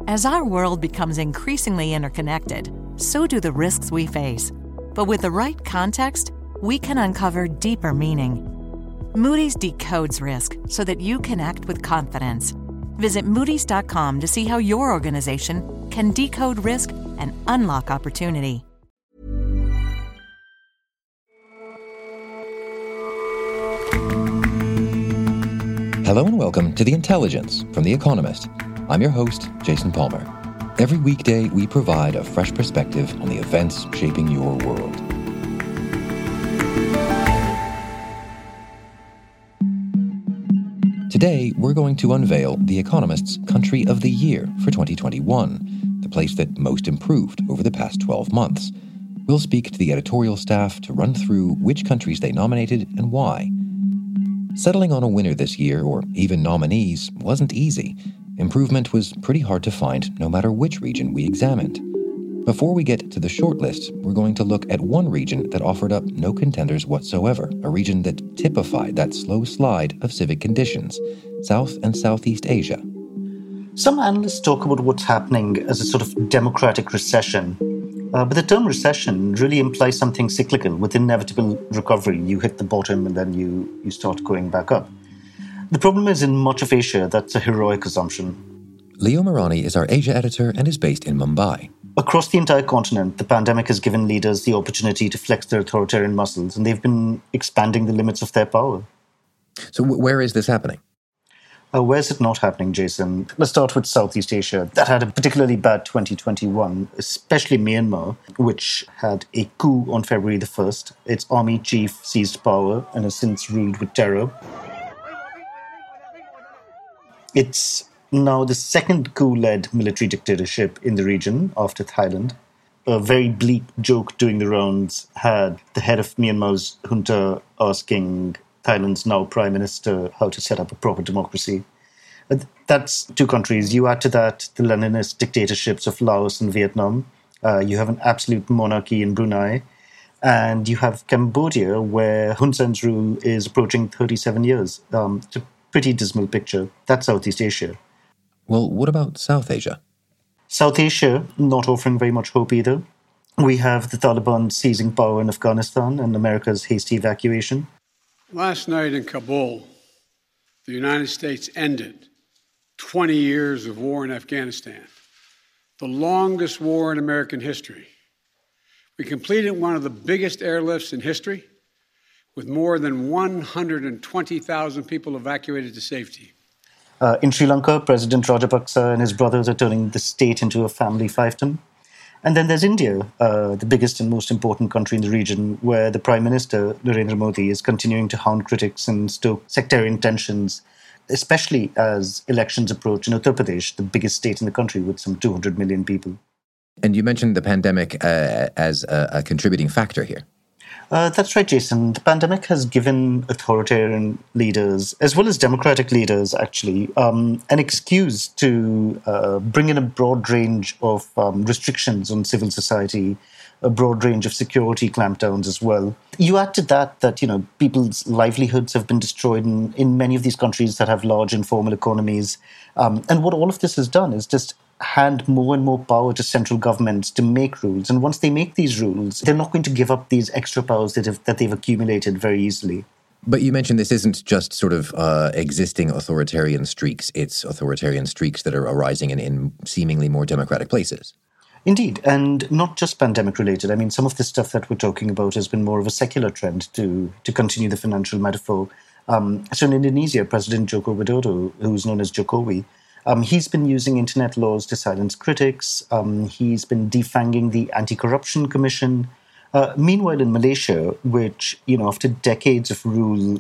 As our world becomes increasingly interconnected, so do the risks we face. But with the right context, we can uncover deeper meaning. Moody's decodes risk so that you can act with confidence. Visit Moody's.com to see how your organization can decode risk and unlock opportunity. Hello and welcome to The Intelligence from The Economist. I'm your host, Jason Palmer. Every weekday, we provide a fresh perspective on the events shaping your world. Today, we're going to unveil The Economist's Country of the Year for 2021, the place that most improved over the past 12 months. We'll speak to the editorial staff to run through which countries they nominated and why. Settling on a winner this year, or even nominees, wasn't easy. Improvement was pretty hard to find no matter which region we examined. Before we get to the shortlist, we're going to look at one region that offered up no contenders whatsoever, a region that typified that slow slide of civic conditions, South and Southeast Asia. Some analysts talk about what's happening as a sort of democratic recession. But the term recession really implies something cyclical. With inevitable recovery, you hit the bottom and then you start going back up. The problem is, in much of Asia, that's a heroic assumption. Leo Morani is our Asia editor and is based in Mumbai. Across the entire continent, the pandemic has given leaders the opportunity to flex their authoritarian muscles, and they've been expanding the limits of their power. So where is this happening? Where's it not happening, Jason? Let's start with Southeast Asia. That had a particularly bad 2021, especially Myanmar, which had a coup on February the 1st. Its army chief seized power and has since ruled with terror. It's now the second coup-led military dictatorship in the region after Thailand. A very bleak joke doing the rounds had the head of Myanmar's junta asking Thailand's now Prime Minister how to set up a proper democracy. That's two countries. You add to that the Leninist dictatorships of Laos and Vietnam. You have an absolute monarchy in Brunei. And you have Cambodia, where Hun Sen's rule is approaching 37 years. It's a pretty dismal picture. That's Southeast Asia. Well, what about South Asia? South Asia, not offering very much hope either. We have the Taliban seizing power in Afghanistan and America's hasty evacuation. Last night in Kabul, the United States ended 20 years of war in Afghanistan, the longest war in American history. We completed one of the biggest airlifts in history, with more than 120,000 people evacuated to safety. In Sri Lanka, President Rajapaksa and his brothers are turning the state into a family fiefdom. And then there's India, the biggest and most important country in the region, where the Prime Minister, Narendra Modi, is continuing to hound critics and stoke sectarian tensions, especially as elections approach in Uttar Pradesh, the biggest state in the country with some 200 million people. And you mentioned the pandemic as a contributing factor here. That's right, Jason. The pandemic has given authoritarian leaders, as well as democratic leaders, actually, an excuse to bring in a broad range of restrictions on civil society, a broad range of security clampdowns as well. You add to that, people's livelihoods have been destroyed in many of these countries that have large informal economies. And what all of this has done is just hand more and more power to central governments to make rules. And once they make these rules, they're not going to give up these extra powers that they've accumulated very easily. But you mentioned this isn't just sort of existing authoritarian streaks. It's authoritarian streaks that are arising in seemingly more democratic places. Indeed, and not just pandemic-related. I mean, some of the stuff that we're talking about has been more of a secular trend to continue the financial metaphor. So in Indonesia, President Joko Widodo, who's known as Jokowi, he's been using internet laws to silence critics. He's been defanging the Anti-Corruption Commission. Meanwhile, in Malaysia, which, after decades of rule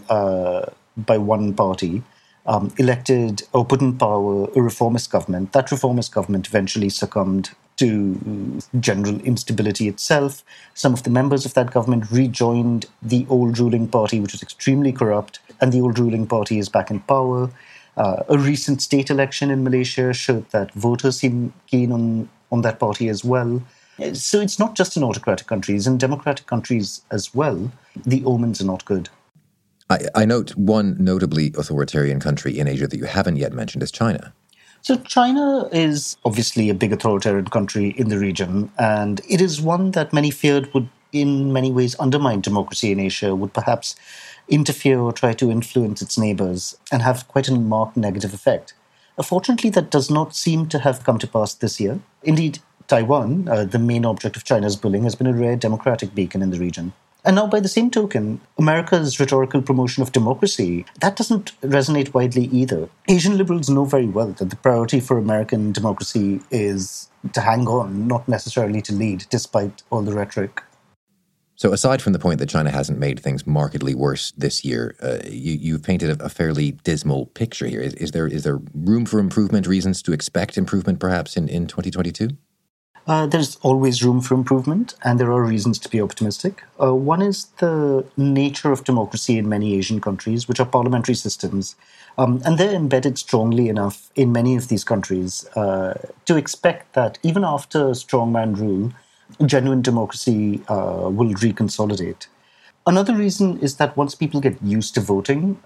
by one party, elected or put in power a reformist government, that reformist government eventually succumbed to general instability itself. Some of the members of that government rejoined the old ruling party, which was extremely corrupt, and the old ruling party is back in power. A recent state election in Malaysia showed that voters seem keen on that party as well. So it's not just in autocratic countries, in democratic countries as well, the omens are not good. I note one notably authoritarian country in Asia that you haven't yet mentioned is China. So China is obviously a big authoritarian country in the region, and it is one that many feared would in many ways undermine democracy in Asia, would perhaps interfere or try to influence its neighbors and have quite a marked negative effect. Fortunately, that does not seem to have come to pass this year. Indeed, Taiwan, the main object of China's bullying, has been a rare democratic beacon in the region. And now, by the same token, America's rhetorical promotion of democracy, that doesn't resonate widely either. Asian liberals know very well that the priority for American democracy is to hang on, not necessarily to lead, despite all the rhetoric. So aside from the point that China hasn't made things markedly worse this year, you've painted a fairly dismal picture here. Is there room for improvement, reasons to expect improvement perhaps in 2022? There's always room for improvement, and there are reasons to be optimistic. One is the nature of democracy in many Asian countries, which are parliamentary systems. And they're embedded strongly enough in many of these countries to expect that even after strongman rule, genuine democracy will reconsolidate. Another reason is that once people get used to voting,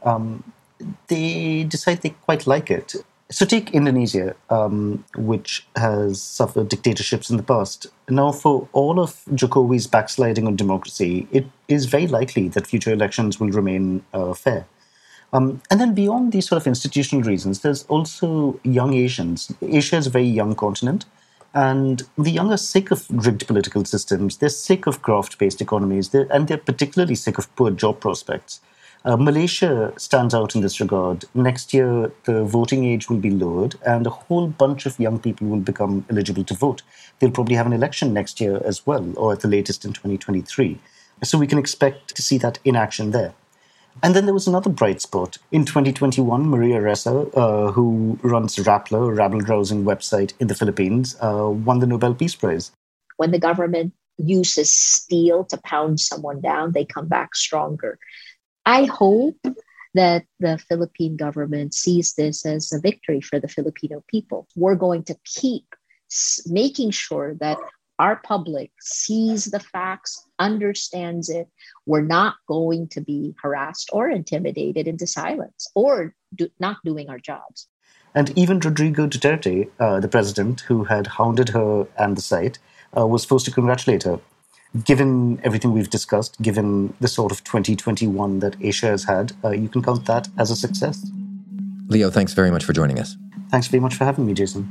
they decide they quite like it. So take Indonesia, which has suffered dictatorships in the past. Now, for all of Jokowi's backsliding on democracy, it is very likely that future elections will remain fair. And then beyond these sort of institutional reasons, there's also young Asians. Asia is a very young continent, and the young are sick of rigged political systems. They're sick of graft-based economies, and they're particularly sick of poor job prospects. Malaysia stands out in this regard. Next year, the voting age will be lowered, and a whole bunch of young people will become eligible to vote. They'll probably have an election next year as well, or at the latest in 2023. So we can expect to see that in action there. And then there was another bright spot. In 2021, Maria Ressa, who runs Rappler, a rabble-rousing website in the Philippines, won the Nobel Peace Prize. When the government uses steel to pound someone down, they come back stronger. I hope that the Philippine government sees this as a victory for the Filipino people. We're going to keep making sure that our public sees the facts, understands it. We're not going to be harassed or intimidated into silence or not doing our jobs. And even Rodrigo Duterte, the president, who had hounded her and the site, was forced to congratulate her. Given everything we've discussed, given the sort of 2021 that Asia has had, you can count that as a success. Leo, thanks very much for joining us. Thanks very much for having me, Jason.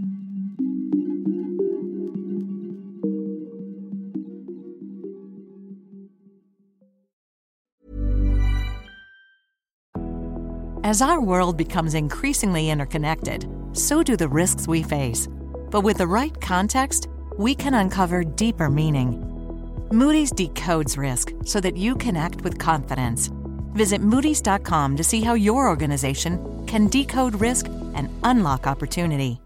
As our world becomes increasingly interconnected, so do the risks we face. But with the right context, we can uncover deeper meaning. Moody's decodes risk so that you can act with confidence. Visit Moody's.com to see how your organization can decode risk and unlock opportunity.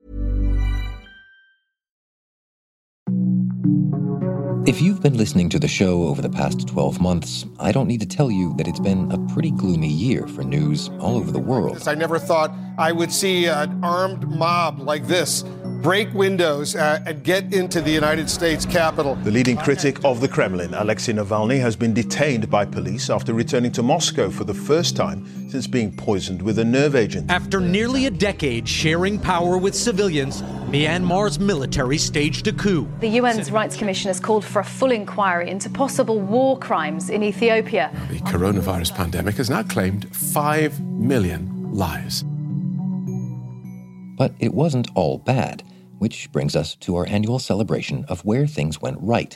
If you've been listening to the show over the past 12 months, I don't need to tell you that it's been a pretty gloomy year for news all over the world. I never thought I would see an armed mob like this break windows and get into the United States Capitol. The leading critic of the Kremlin, Alexei Navalny, has been detained by police after returning to Moscow for the first time since being poisoned with a nerve agent. After nearly a decade sharing power with civilians, Myanmar's military staged a coup. The UN's Rights Commission has called for a full inquiry into possible war crimes in Ethiopia. The coronavirus pandemic has now claimed 5 million lives. But it wasn't all bad, which brings us to our annual celebration of where things went right.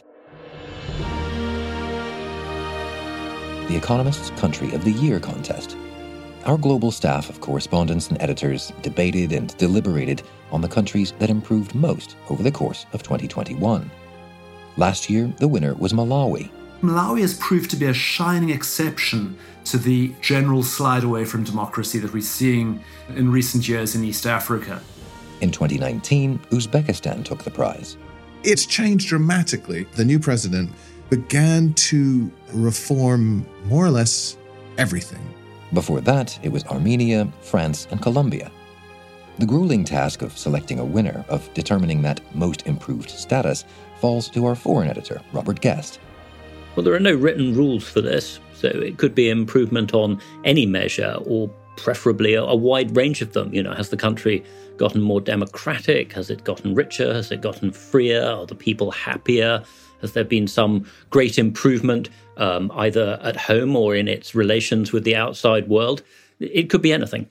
The Economist's Country of the Year contest. Our global staff of correspondents and editors debated and deliberated on the countries that improved most over the course of 2021. Last year, the winner was Malawi. Malawi has proved to be a shining exception to the general slide away from democracy that we're seeing in recent years in East Africa. In 2019, Uzbekistan took the prize. It's changed dramatically. The new president began to reform more or less everything. Before that, it was Armenia, France, and Colombia. The grueling task of selecting a winner, of determining that most improved status, falls to our foreign editor, Robert Guest. Well, there are no written rules for this, so it could be improvement on any measure or preferably a wide range of them. Has the country gotten more democratic? Has it gotten richer? Has it gotten freer? Are the people happier? Has there been some great improvement either at home or in its relations with the outside world? It could be anything.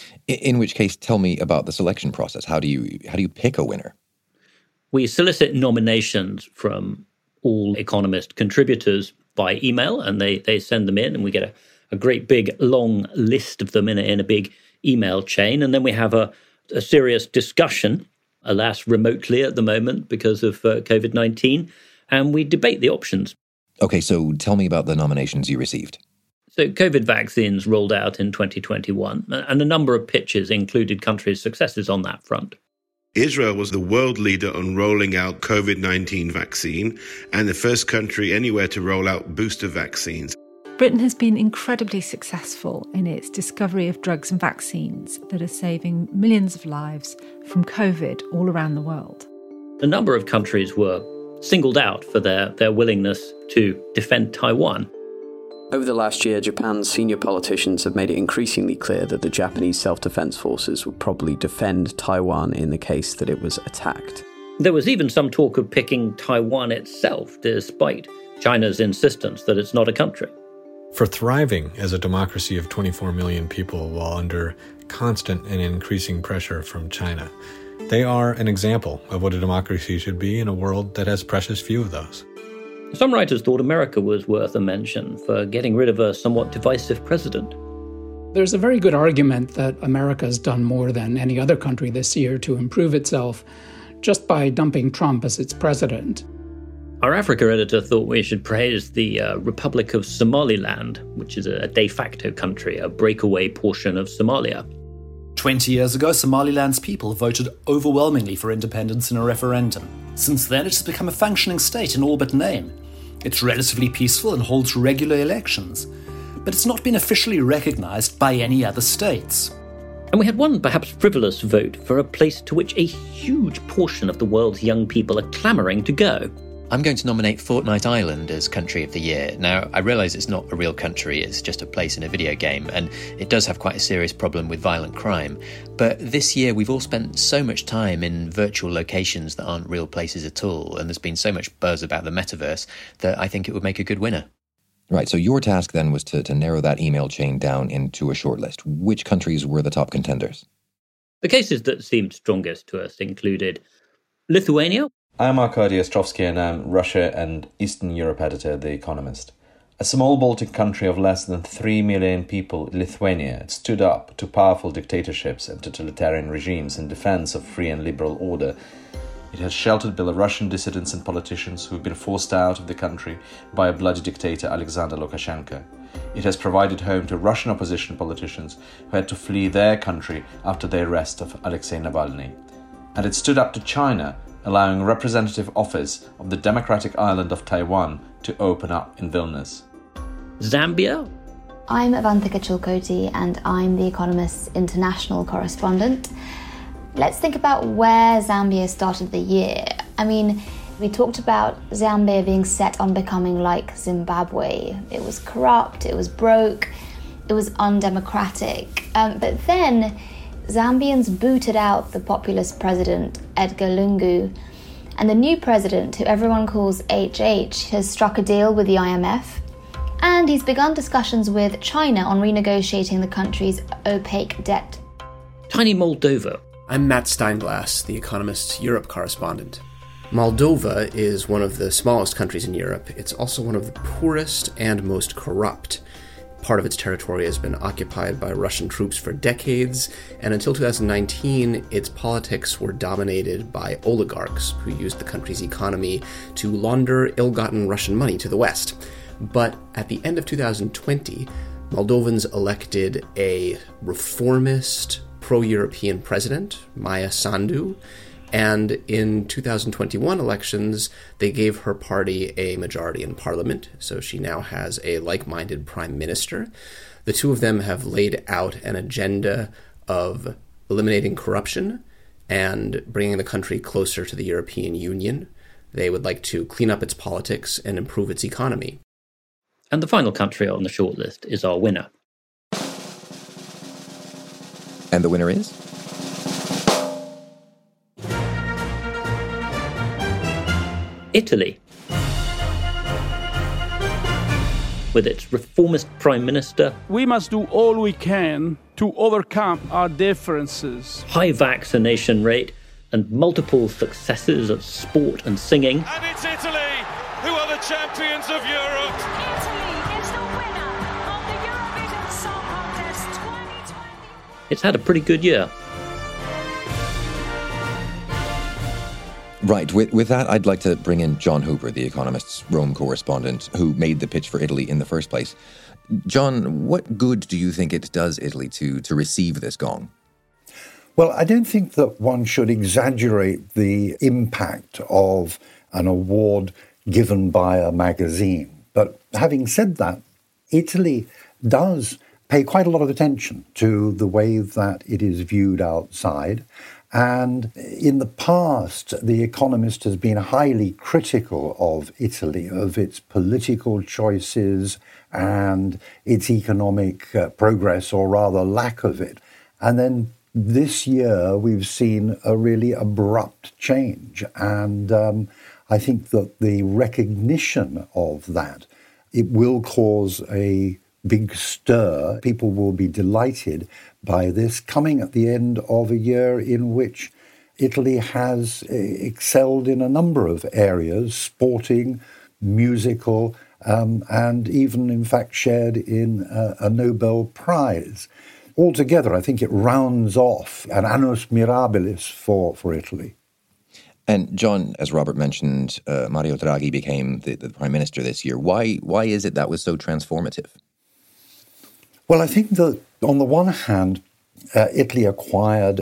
In which case, tell me about the selection process. How do you pick a winner? We solicit nominations from all Economist contributors by email, and they send them in, and we get a great big long list of them in a big email chain. And then we have a serious discussion, alas, remotely at the moment because of COVID-19, and we debate the options. Okay, so tell me about the nominations you received. So COVID vaccines rolled out in 2021, and a number of pitches included countries' successes on that front. Israel was the world leader on rolling out COVID-19 vaccine and the first country anywhere to roll out booster vaccines. Britain has been incredibly successful in its discovery of drugs and vaccines that are saving millions of lives from COVID all around the world. A number of countries were singled out for their willingness to defend Taiwan. Over the last year, Japan's senior politicians have made it increasingly clear that the Japanese self-defense forces would probably defend Taiwan in the case that it was attacked. There was even some talk of picking Taiwan itself, despite China's insistence that it's not a country. For thriving as a democracy of 24 million people while under constant and increasing pressure from China, they are an example of what a democracy should be in a world that has precious few of those. Some writers thought America was worth a mention for getting rid of a somewhat divisive president. There's a very good argument that America has done more than any other country this year to improve itself just by dumping Trump as its president. Our Africa editor thought we should praise the Republic of Somaliland, which is a de facto country, a breakaway portion of Somalia. 20 years ago, Somaliland's people voted overwhelmingly for independence in a referendum. Since then, it has become a functioning state in all but name. It's relatively peaceful and holds regular elections, but it's not been officially recognized by any other states. And we had one perhaps frivolous vote for a place to which a huge portion of the world's young people are clamouring to go. I'm going to nominate Fortnite Island as Country of the Year. Now, I realise it's not a real country, it's just a place in a video game, and it does have quite a serious problem with violent crime. But this year we've all spent so much time in virtual locations that aren't real places at all, and there's been so much buzz about the metaverse that I think it would make a good winner. Right, so your task then was to narrow that email chain down into a shortlist. Which countries were the top contenders? The cases that seemed strongest to us included Lithuania. I'm Arkady Ostrovsky and I'm Russia and Eastern Europe editor at The Economist. A small Baltic country of less than 3 million people, Lithuania stood up to powerful dictatorships and totalitarian regimes in defense of free and liberal order. It has sheltered Belarusian dissidents and politicians who've been forced out of the country by a bloody dictator Alexander Lukashenko. It has provided home to Russian opposition politicians who had to flee their country after the arrest of Alexei Navalny. And it stood up to China, allowing representative office of the democratic island of Taiwan to open up in Vilnius. Zambia? I'm Avantika Chilkoti and I'm The Economist's international correspondent. Let's think about where Zambia started the year. I mean, we talked about Zambia being set on becoming like Zimbabwe. It was corrupt, it was broke, it was undemocratic. But then Zambians booted out the populist president, Edgar Lungu, and the new president, who everyone calls HH, has struck a deal with the IMF, and he's begun discussions with China on renegotiating the country's opaque debt. Tiny Moldova. I'm Matt Steinglass, The Economist's Europe correspondent. Moldova is one of the smallest countries in Europe. It's also one of the poorest and most corrupt. Part of its territory has been occupied by Russian troops for decades, and until 2019, its politics were dominated by oligarchs who used the country's economy to launder ill-gotten Russian money to the West. But at the end of 2020, Moldovans elected a reformist, pro-European president, Maia Sandu, and in 2021 elections, they gave her party a majority in parliament, so she now has a like-minded prime minister. The two of them have laid out an agenda of eliminating corruption and bringing the country closer to the European Union. They would like to clean up its politics and improve its economy. And the final country on the shortlist is our winner. And the winner is? Italy. With its reformist prime minister. We must do all we can to overcome our differences. High vaccination rate and multiple successes at sport and singing. And it's Italy who are the champions of Europe. Italy is the winner of the Eurovision Song Contest 2020. It's had a pretty good year. Right. With that, I'd like to bring in John Hooper, The Economist's Rome correspondent, who made the pitch for Italy in the first place. John, what good do you think it does Italy to receive this gong? Well, I don't think that one should exaggerate the impact of an award given by a magazine. But having said that, Italy does pay quite a lot of attention to the way that it is viewed outside. And in the past, The Economist has been highly critical of Italy, of its political choices and its economic progress, or rather lack of it. And then this year, we've seen a really abrupt change. And I think that the recognition of that, it will cause a big stir. People will be delighted by this, coming at the end of a year in which Italy has excelled in a number of areas, sporting, musical, and even, in fact, shared in a Nobel Prize. Altogether, I think it rounds off an annus mirabilis for Italy. And John, as Robert mentioned, Mario Draghi became the Prime Minister this year. Why is it that was so transformative? Well, I think that on the one hand, Italy acquired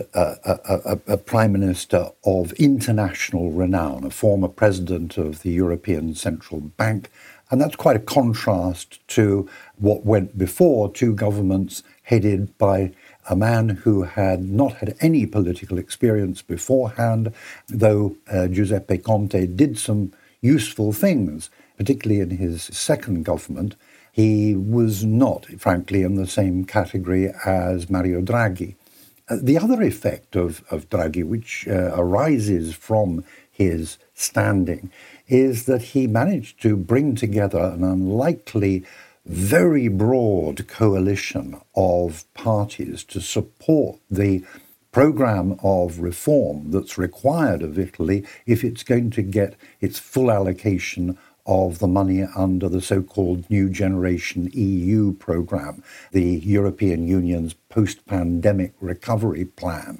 a prime minister of international renown, a former president of the European Central Bank, and that's quite a contrast to what went before, two governments headed by a man who had not had any political experience beforehand, though Giuseppe Conte did some useful things, particularly in his second government. He was not, frankly, in the same category as Mario Draghi. The other effect of Draghi, which arises from his standing, is that he managed to bring together an unlikely, very broad coalition of parties to support the program of reform that's required of Italy if it's going to get its full allocation of the money under the so-called New Generation EU program, the European Union's post-pandemic recovery plan.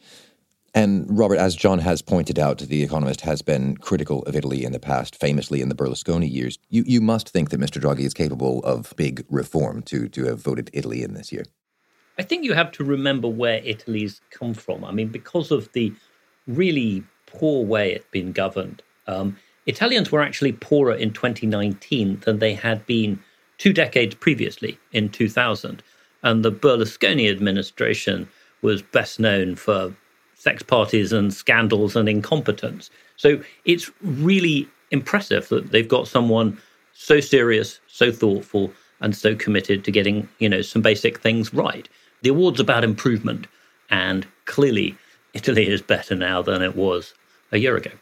And Robert, as John has pointed out, The Economist has been critical of Italy in the past, famously in the Berlusconi years. You must think that Mr. Draghi is capable of big reform to have voted Italy in this year. I think you have to remember where Italy's come from. I mean, because of the really poor way it's been governed, Italians were actually poorer in 2019 than they had been 2 decades previously in 2000. And the Berlusconi administration was best known for sex parties and scandals and incompetence. So it's really impressive that they've got someone so serious, so thoughtful, and so committed to getting, some basic things right. The award's about improvement, and clearly Italy is better now than it was a year ago.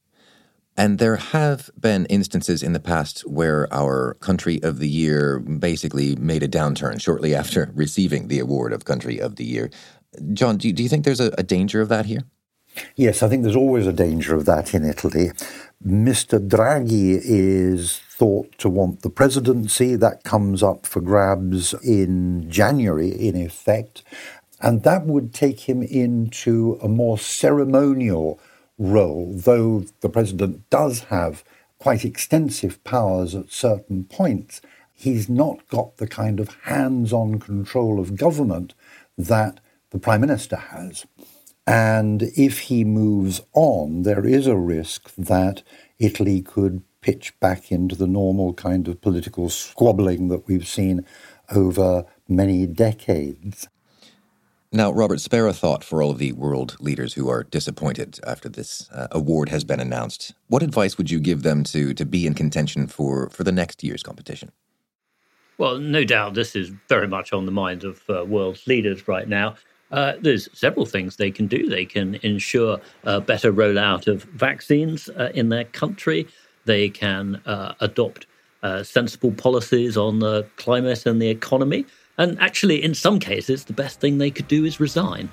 And there have been instances in the past where our Country of the Year basically made a downturn shortly after receiving the award of Country of the Year. John, do you think there's a danger of that here? Yes, I think there's always a danger of that in Italy. Mr. Draghi is thought to want the presidency. That comes up for grabs in January, in effect. And that would take him into a more ceremonial role, though the president does have quite extensive powers at certain points. He's not got the kind of hands-on control of government that the prime minister has. And if he moves on, there is a risk that Italy could pitch back into the normal kind of political squabbling that we've seen over many decades. Now, Robert, spare a thought for all of the world leaders who are disappointed after this award has been announced. What advice would you give them to be in contention for the next year's competition? Well, no doubt this is very much on the minds of world leaders right now. There's several things they can do. They can ensure a better rollout of vaccines in their country. They can adopt sensible policies on the climate and the economy. And actually, in some cases, the best thing they could do is resign.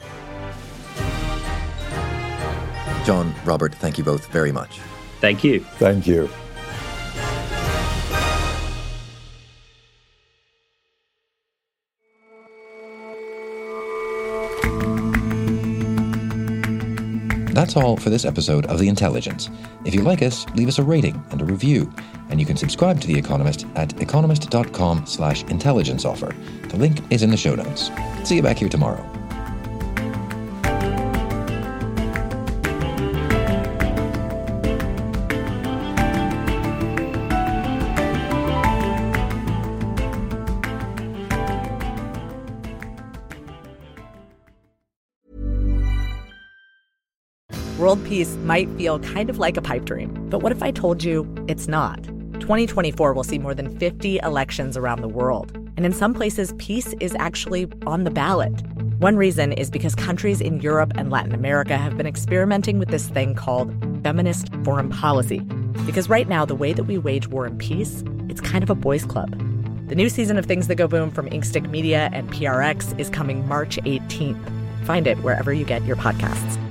John, Robert, thank you both very much. Thank you. Thank you. That's all for this episode of The Intelligence. If you like us, leave us a rating and a review. And you can subscribe to The Economist at economist.com/intelligence offer. The link is in the show notes. See you back here tomorrow. World peace might feel kind of like a pipe dream, but what if I told you it's not? 2024 will see more than 50 elections around the world, and in some places, peace is actually on the ballot. One reason is because countries in Europe and Latin America have been experimenting with this thing called feminist foreign policy, because right now, the way that we wage war and peace, it's kind of a boys' club. The new season of Things That Go Boom from Inkstick Media and PRX is coming March 18th. Find it wherever you get your podcasts.